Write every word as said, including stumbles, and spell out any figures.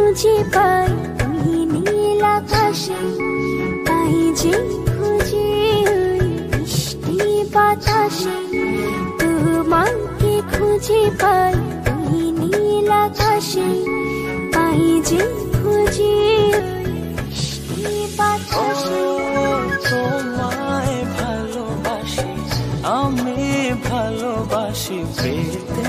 খুঁজে পাই ওই নীল আকাশে, তাই যে খুঁজে ওই মিষ্টি বাতাসে। তোমাকে খুঁজে পাই ওই নীল আকাশে, তাই যে খুঁজে ওই মিষ্টি বাতাসে। তোমায় ভালোবাসি, আমি ভালোবাসি পেতে